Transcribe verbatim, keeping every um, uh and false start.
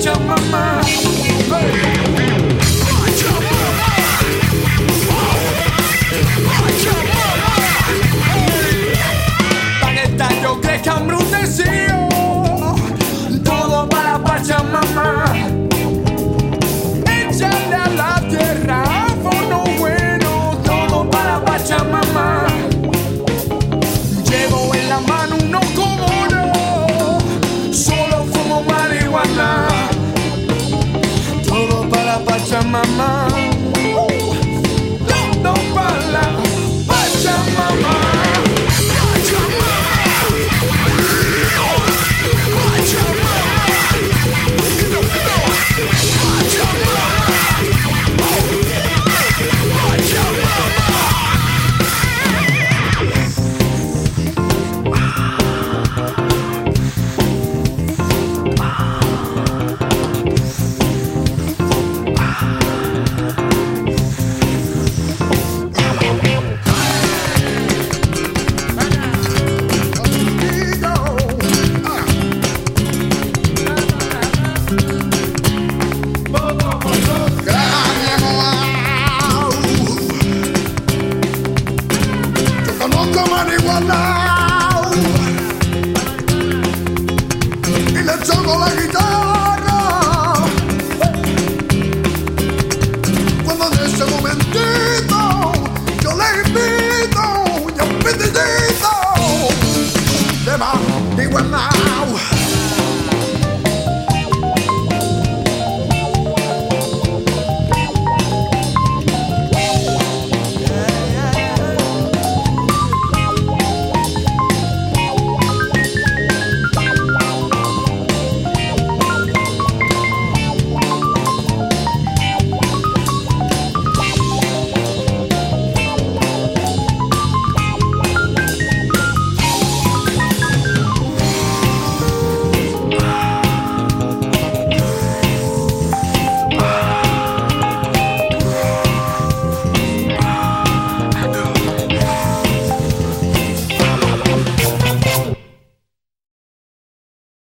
Pachamama. Tan estallo que cambruteció, todo para Pachamama. Échale a la tierra, fono bueno, todo para Pachamama. Llevo en la mano un ocomono, solo fumo marihuana, todo para Pachamama. Todo para Pachamama. Y le toco la guitarra.